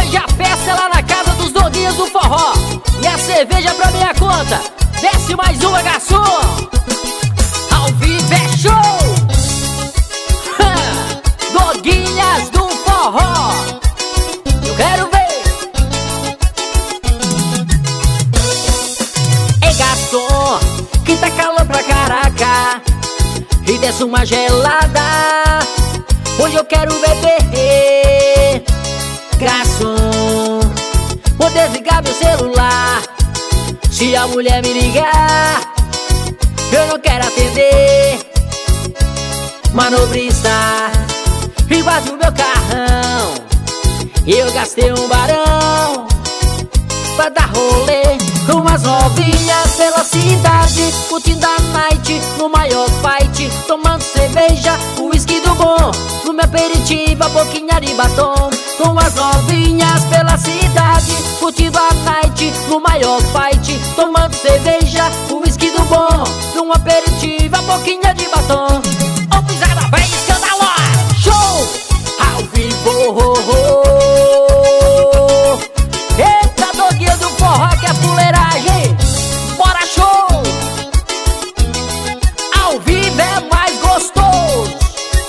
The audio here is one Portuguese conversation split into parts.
Hoje a festa é lá na casa dos doguinhos do forró e a cerveja pra minha conta. Desce mais uma, garçom. Ao vivo é show. Doguinhas do forró, eu quero ver. Ei, garçom, que tá calor pra caraca e desce uma gelada. Hoje eu quero beber. Garçom, vou desligar meu celular. Se a mulher me ligar, eu não quero atender. Manobrista, invadiu meu carrão e eu gastei um barão pra dar rolê com umas novinhas pela cidade, curtindo a night no maior fight, tomando cerveja, uísque do bom, no meu aperitivo a boquinha de batom. Com as novinhas pela cidade, curtindo a night no maior fight, tomando cerveja, uísque do bom, no aperitivo a boquinha de batom. Ô pisada bem escandalosa, show ao vivo. Eita, doguinha do forró que é fuleiragem. Bora, show! Ao vivo é mais gostoso.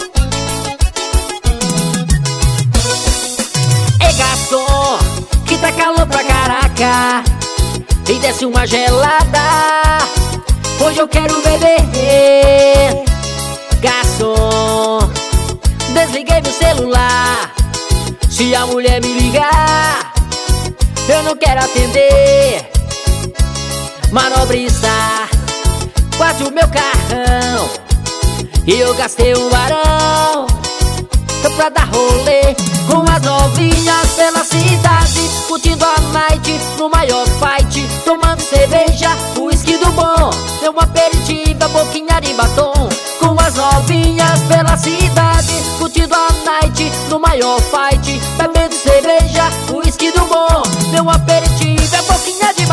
Ei, garçom, que tá calor pra caraca e desce uma gelada. Hoje eu quero beber. Garçom, desliguei meu celular. Se a mulher me ligar, eu não quero atender. Manobrista, quase o meu carrão e eu gastei um barão pra dar rolê com as novinhas pela cidade, curtindo a night no maior fight, tomando cerveja, uísque do bom, deu um aperitivo, a boquinha de batom. Com as novinhas pela cidade, curtindo a night no maior fight, bebendo cerveja, uísque do bom, deu um aperitivo, a boquinha de